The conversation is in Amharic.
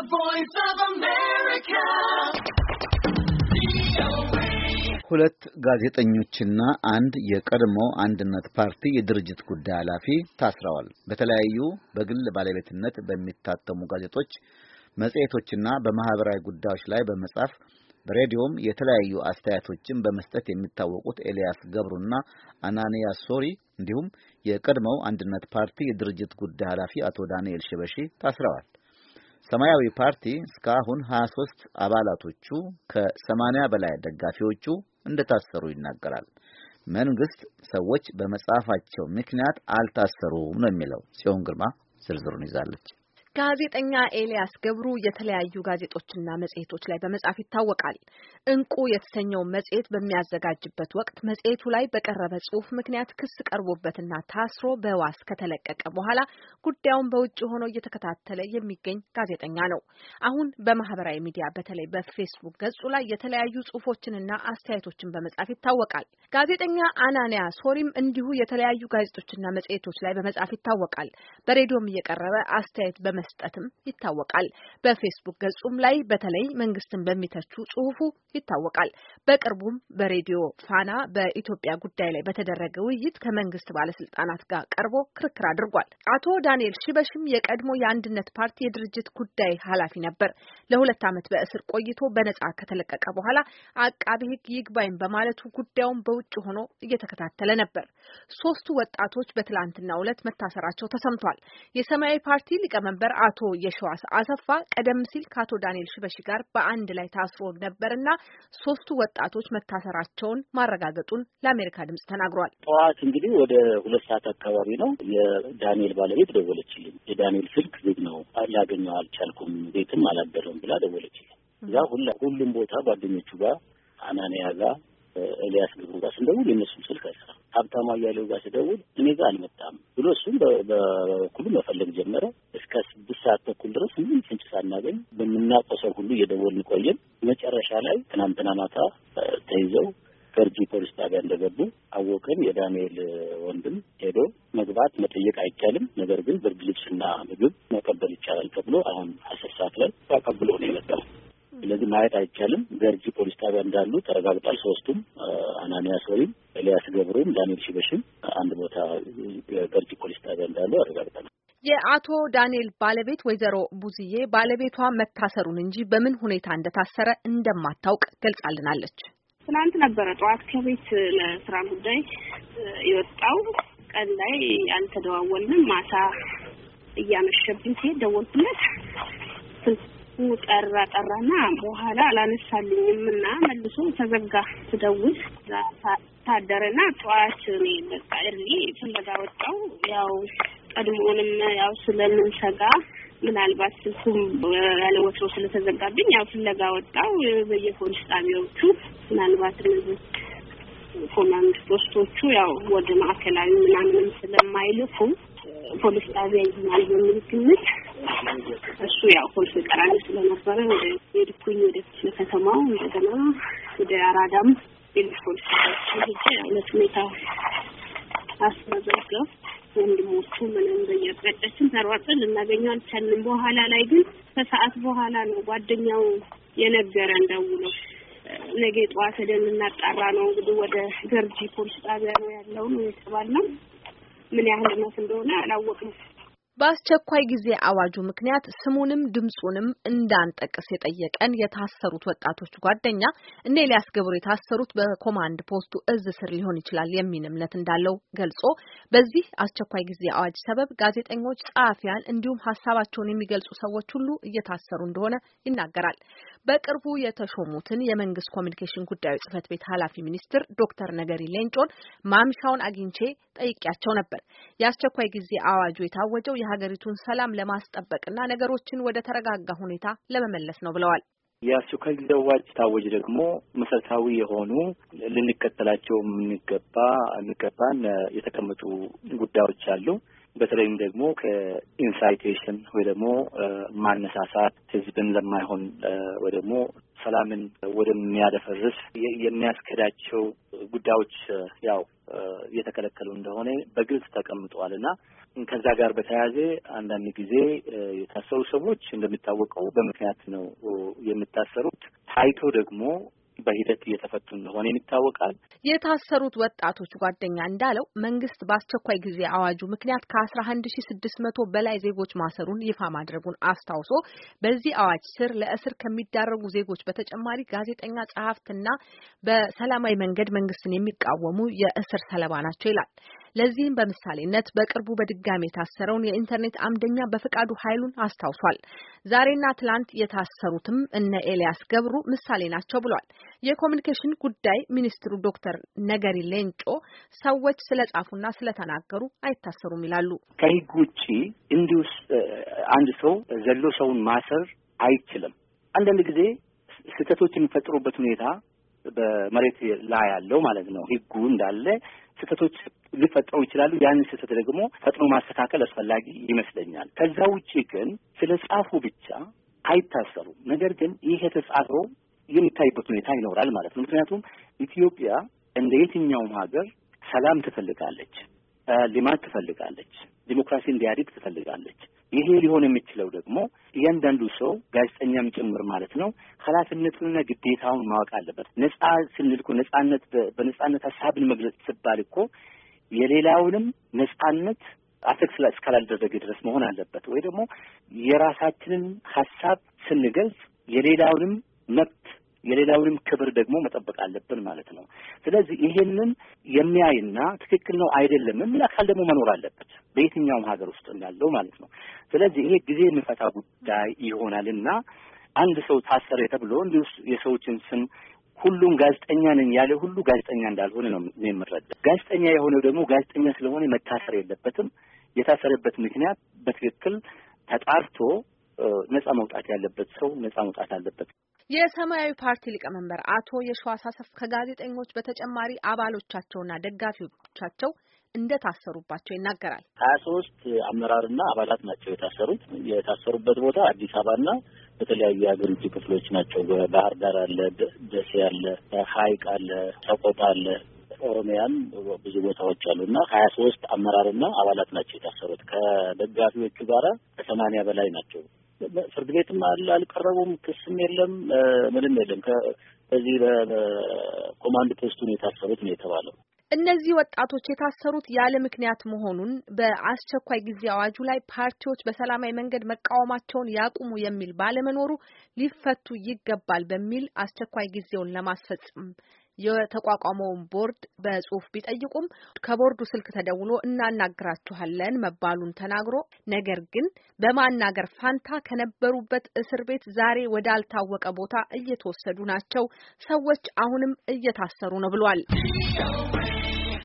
The Voice of America. ሁለት ጋዜጠኞችና አንድ የቀድሞ አንድነት ፓርቲ የድርጅት ጉዳይ ኃላፊ ታስረዋል። በተለያዩ በግል ባለቤትነት በሚታተሙ ጋዜጦች፣ መጽሔቶችና በማህበራዊ ጉዳዮች ላይ በመጻፍ በሬዲዮም የተለያዩ አስተያየቶችን በመስጠት የሚታወቁት ኤልያስ ገብሩና አናንያ ሶሪ እንዲሁም የቀድሞው አንድነት ፓርቲ የድርጅት ጉዳይ ኃላፊ አቶ ዳንኤል ሽበሺ ታስረዋል። ሰማያዊ ፓርቲ እስካሁን 23 አባላቶቹ ከ80 በላይ ደጋፊዎቹ እንደታሰሩ ይናገራል። መንግስት ሰዎች በመጻፋቸው ምክንያት አልታሰሩም ነው የሚለው። ጽዮን ግርማ ዝርዝሩን ይዛለች። ጋዜጠኛ ኤልያስ ገብሩ የተለያዩ ጋዜጦችና መጽሔቶች ላይ በመጻፍ ይታወቃል። እንቁ የተሰኘው መጽሔት በሚያዘጋጅበት ወቅት መጽሔቱ ላይ በቀረበ ጽሑፍ ምክንያት ክስ ቀርቦበትና ታስሮ በዋስ ከተለቀቀ በኋላ ጉዳዩን በውጭ ሆኖ እየተከታተለ የሚገኝ ጋዜጠኛ ነው። አሁን በማህበራዊ ሚዲያ በተለይ በፌስቡክ ገጹ ላይ የተለያዩ ጽሑፎችንና አስተያየቶችን በመጻፍ ይታወቃል። ጋዜጠኛ አናንያ ሶሪም እንዲሁ የተለያዩ ጋዜጦችና መጽሔቶች ላይ በመጻፍ ይታወቃል። በሬዲዮም እየቀረበ አስተያየት መስጠትም ይታወቃል። በፌስቡክ ገጹም ላይ በተለይ መንግስትን በሚተቹ ጽሑፉ ይታወቃል። በቅርቡም በሬዲዮ ፋና በኢትዮጵያ ጉዳይ ላይ በተደረገ ውይይት ከመንግስት ባለስልጣናት ጋር ቀርቦ ክርክር አድርጓል። አቶ ዳንኤል ሽበሺም የቀድሞ የአንድነት ፓርቲ የድርጅት ጉዳይ ኃላፊ ነበር። ለ2 ዓመት በእስር ቆይቶ በነጻ ከተለቀቀ በኋላ አቃቤ ሕግ ይግባኝ በማለቱ ጉዳዩን በውጭ ሆኖ እየተከታተለ ነበር። 3 ወጣቶች በትላንትናው ዕለት መታሰራቸው ተሰምቷል። የሰማያዊ ፓርቲ ሊቀመንበር አቶ የሸዋስ አሰፋ ቀደም ሲል ከአቶ ዳንኤል ሽበሺ ጋር በአንድ ላይ ታስሮ ነበርና 3 ወጣቶች መታሰራቸውን ማረጋገጡን ለአሜሪካ ድምጽ ተናግሯል። ጠዋት እንግዲህ ወደ 2 ሰዓት አካባቢ ነው የዳንኤል ባለቤት ደወለችልኝ። የዳንኤል ስልክ ዝግ ነው፣ ላገኘው አልቻልኩም፣ ቤትም አላደረም ብላ ደወለችልኝ። እዛ ሁሉም ቦታ ጓደኞቹ ጋር አናንያ ጋር ኤልያስ ገብሩ ጋር ስንደውል የነሱም ስልክ አይሰራም። ሀብታሙ አያሌው ጋር ስደውል እኔ ጋር አልመጣም ብሎ እሱም በኩሉ መፈለግ ጀመረ። እስከ 6 ሰዓት ተኩል ድረስ ምንም ፍንጭ ሳናገኝ በምናውቀው ሰው ሁሉ እየደወልን ቆየን። መጨረሻ ላይ ትናንትና ማታ ተይዘው ገርጂ ፖሊስ ጣቢያ እንደገቡ አወቅን። የዳንኤል ወንድም ሄዶ መግባት መጠየቅ አይቻልም፣ ነገር ግን ብርድ ልብስና ምግብ መቀበል ይቻላል ተብሎ አሁን 10 ሰዓት ላይ ተቀብሎ ነው የመጣው። ስለዚህ ማየት አይቻልም። ገርጂ ፖሊስ ጣቢያ እንዳሉ ተረጋግጧል። 3ቱም አናንያ ሶሪም፣ ኤልያስ ገብሩም፣ ዳንኤል ሽበሺም አንድ ቦታ ገርጂ ፖሊስ ጣቢያ እንዳሉ አረጋግጠናል። የአቶ ዳንኤል ባለቤት ወይዘሮ ቡዝዬ ባለቤቷ መታሰሩን እንጂ በምን ሁኔታ እንደታሰረ እንደማታውቅ ገልጻልናለች። ትናንት ነበረ ጠዋት ከቤት ለስራ ጉዳይ የወጣው። ቀን ላይ አልተደዋወልንም። ማታ እያመሸብኝ ሲሄድ ደወልኩለት። ጠራና በኋላ አላነሳልኝም እና መልሶ ተዘጋ። ትደውል ታደረና ጠዋት እኔ በቃ እርሊ ፍለጋ ወጣው። ያው ቀድሞውንም ያው ስለምንሰጋ ምናልባት ስልኩም ያለ ወትሮ ስለተዘጋብኝ ያው ፍለጋ ወጣው። በየፖሊስ ጣቢያዎቹ ምናልባት እነዚህ ኮማንድ ፖስቶቹ ያው ወደ ማዕከላዊ ምናምን ስለማይልኩ ፖሊስ ጣቢያ ይሆናል በሚል ግምት እሱ ያው ፖሊስ ቀራኒ ስለነበረ ወደ ሄድኩኝ። ወደ ከተማው እንደገና ወደ አራዳም ፖሊስ ጣቢያ ለስሜታ አስመዘገብ ወንድሞቹ ምንም በየቀጠችን ተሯጥን ልናገኘው አልቻልንም። በኋላ ላይ ግን ከሰዓት በኋላ ነው ጓደኛው የነገረን ደውሎ ነገ ጠዋት ሄደን እናጣራ ነው እንግዲህ ወደ ገርጂ ፖሊስ ጣቢያ ነው ያለው ነው የተባለው። ምን ያህል ነው እንደሆነ አላወቅንም። በአስቸኳይ ጊዜ አዋጁ ምክንያት ስሙንም ድምጹንም እንዳንጠቅስ የጠየቀን የታሰሩት ወጣቶች ጓደኛ እነ ኤልያስ ገብሩ የታሰሩት በኮማንድ ፖስቱ እዝ ስር ሊሆን ይችላል የሚል እምነት እንዳለው ገልጾ በዚህ አስቸኳይ ጊዜ አዋጅ ሰበብ ጋዜጠኞች፣ ጸሐፊያን እንዲሁም ሀሳባቸውን የሚገልጹ ሰዎች ሁሉ እየታሰሩ እንደሆነ ይናገራል። በቅርቡ የተሾሙትን የመንግስት ኮሚኒኬሽን ጉዳዮች ጽህፈት ቤት ኃላፊ ሚኒስትር ዶክተር ነገሪ ሌንጮን ማምሻውን አግኝቼ ጠይቄያቸው ነበር። የአስቸኳይ ጊዜ አዋጁ የታወጀው የሀገሪቱን ሰላም ለማስጠበቅና ነገሮችን ወደ ተረጋጋ ሁኔታ ለመመለስ ነው ብለዋል። የአስቸኳይ ጊዜ አዋጅ ታወጀ ደግሞ መሰረታዊ የሆኑ ልንከተላቸው የሚገባን የተቀመጡ ጉዳዮች አሉ። በተለይም ደግሞ ከኢንሳይቴሽን ወይ ደግሞ ማነሳሳት ህዝብን ለማይሆን ወይ ደግሞ ሰላምን ወደሚያደፈርስ የሚያስከዳቸው ጉዳዮች ያው የተከለከሉ እንደሆነ በግልጽ ተቀምጠዋልና ከዛ ጋር በተያያዘ አንዳንድ ጊዜ የታሰሩ ሰዎች እንደሚታወቀው በምክንያት ነው የሚታሰሩት። ታይቶ ደግሞ በሂደት እየተፈቱ እንደሆነ ይታወቃል። የታሰሩት ወጣቶች ጓደኛ እንዳለው መንግስት በአስቸኳይ ጊዜ አዋጁ ምክንያት ከ11600 በላይ ዜጎች ማሰሩን ይፋ ማድረጉን አስታውሶ በዚህ አዋጅ ስር ለእስር ከሚዳረጉ ዜጎች በተጨማሪ ጋዜጠኛ፣ ጸሐፍትና በሰላማዊ መንገድ መንግስትን የሚቃወሙ የእስር ሰለባ ናቸው ይላል። ለዚህም በምሳሌነት በቅርቡ በድጋሚ የታሰረውን የኢንተርኔት አምደኛ በፍቃዱ ኃይሉን አስታውሷል። ዛሬና ትላንት የታሰሩትም እነ ኤልያስ ገብሩ ምሳሌ ናቸው ብሏል። የኮሙኒኬሽን ጉዳይ ሚኒስትሩ ዶክተር ነገሪ ሌንጮ ሰዎች ስለጻፉና ስለተናገሩ አይታሰሩም ይላሉ። ከህግ ውጪ እንዲሁ አንድ ሰው ዘሎ ሰውን ማሰር አይችልም። አንዳንድ ጊዜ ስህተቶች የሚፈጥሩበት ሁኔታ በመሬት ላይ ያለው ማለት ነው። ህጉ እንዳለ ስህተቶች ሊፈጠሩ ይችላሉ። ያንን ስህተት ደግሞ ፈጥኖ ማስተካከል አስፈላጊ ይመስለኛል። ከዛ ውጪ ግን ስለ ጻፉ ብቻ አይታሰሩም። ነገር ግን ይሄ የተጻፈው የሚታይበት ሁኔታ ይኖራል ማለት ነው። ምክንያቱም ኢትዮጵያ እንደ የትኛውም ሀገር ሰላም ትፈልጋለች፣ ልማት ትፈልጋለች፣ ዲሞክራሲ እንዲያድግ ትፈልጋለች። ይሄ ሊሆን የሚችለው ደግሞ እያንዳንዱ ሰው ጋዜጠኛም ጭምር ማለት ነው ኃላፊነቱንና ግዴታውን ማወቅ አለበት። ነጻ ስንል እኮ ነጻነት በነጻነት ሀሳብን መግለጽ ሲባል እኮ የሌላውንም ነጻነት አፌክት እስካላደረገ ድረስ መሆን አለበት። ወይ ደግሞ የራሳችንን ሀሳብ ስንገልጽ የሌላውንም መብት የሌላውንም ክብር ደግሞ መጠበቅ አለብን ማለት ነው። ስለዚህ ይሄንን የሚያይና ትክክል ነው አይደለም የሚል አካል ደግሞ መኖር አለበት በየትኛውም ሀገር ውስጥ እንዳለው ማለት ነው። ስለዚህ ይሄ ጊዜ የሚፈታ ጉዳይ ይሆናልና አንድ ሰው ታሰረ ተብሎ እንዲሁ የሰዎችን ስም ሁሉም ጋዜጠኛ ነኝ ያለ ሁሉ ጋዜጠኛ እንዳልሆነ ነው የምረዳው። ጋዜጠኛ የሆነው ደግሞ ጋዜጠኛ ስለሆነ መታሰር የለበትም። የታሰረበት ምክንያት በትክክል ተጣርቶ ነጻ መውጣት ያለበት ሰው ነጻ መውጣት አለበት። የሰማያዊ ፓርቲ ሊቀመንበር አቶ የሺዋስ አሰፋ ከጋዜጠኞች በተጨማሪ አባሎቻቸውና ደጋፊዎቻቸው እንደታሰሩባቸው ይናገራል። 23 አመራርና አባላት ናቸው የታሰሩት። የታሰሩበት ቦታ አዲስ አበባና በተለያዩ የሀገሪቱ ክፍሎች ናቸው። ባህር ዳር አለ፣ ደሴ አለ፣ ሐይቅ አለ፣ ሰቆጣ አለ፣ ኦሮሚያም ብዙ ቦታዎች አሉና 23 አመራርና አባላት ናቸው የታሰሩት። ከደጋፊዎቹ ጋራ ከ80 በላይ ናቸው። ፍርድ ቤትም አልቀረቡም። ክስም የለም፣ ምንም የለም። ከዚህ በኮማንድ ፖስቱን የታሰሩት ነው የተባለው። እነዚህ ወጣቶች የታሰሩት ያለ ምክንያት መሆኑን በአስቸኳይ ጊዜ አዋጁ ላይ ፓርቲዎች በሰላማዊ መንገድ መቃወማቸውን ያቁሙ የሚል ባለመኖሩ ሊፈቱ ይገባል በሚል አስቸኳይ ጊዜውን ለማስፈጸም የተቋቋመውን ቦርድ በጽሁፍ ቢጠይቁም ከቦርዱ ስልክ ተደውሎ እናናግራችኋለን መባሉን ተናግሮ ነገር ግን በማናገር ፋንታ ከነበሩበት እስር ቤት ዛሬ ወዳልታወቀ ቦታ እየተወሰዱ ናቸው። ሰዎች አሁንም እየታሰሩ ነው ብሏል።